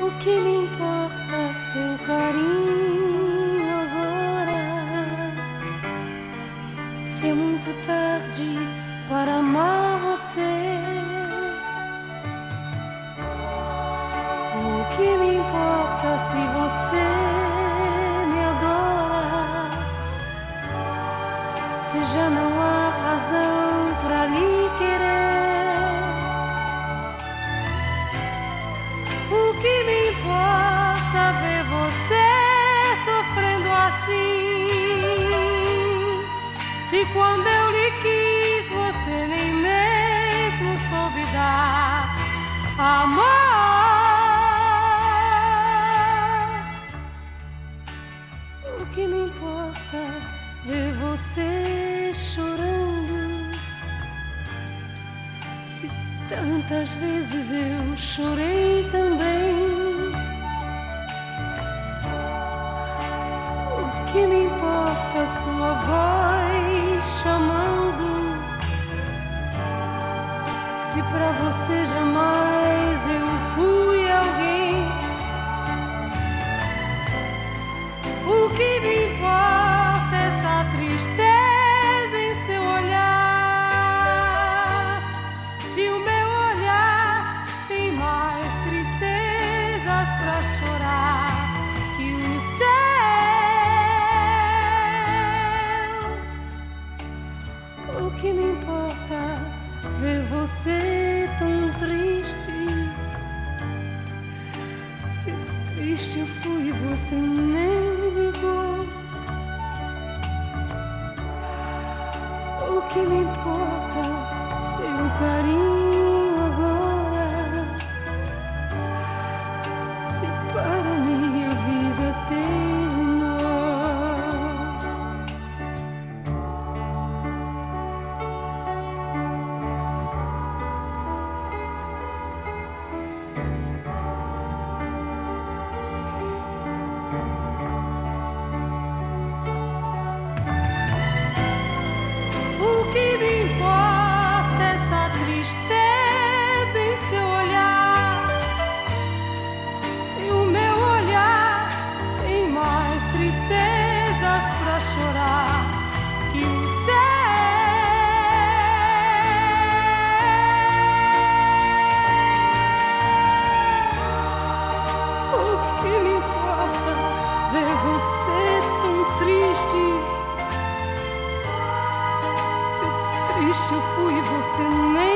O que me importa seu carinho agora? Se é muito tarde para amar você. O que me importa se você me adora? Se já não há razão para lhe querer. O que me importa ver você sofrendo assim? Se quando eu lhe quis você nem mesmo soube dar amor. O que me importa ver você chorando? Se tantas vezes eu chorei também. O que me importa sua voz chamando? Se pra você jamais eu fui alguém. O que me importa essa tristeza em seu olhar? Se o meu olhar tem mais tristezas pra chorar que o céu. O que me importa ver você tão triste? Se triste eu fui, você nem ligou. O que me importa seu carinho agora? Se para mim a vida terminou. O que me importa essa tristeza em seu olhar? E o meu olhar tem mais tristezas pra chorar que o céu. O que me importa ver você tão triste? Triste eu fui, você nem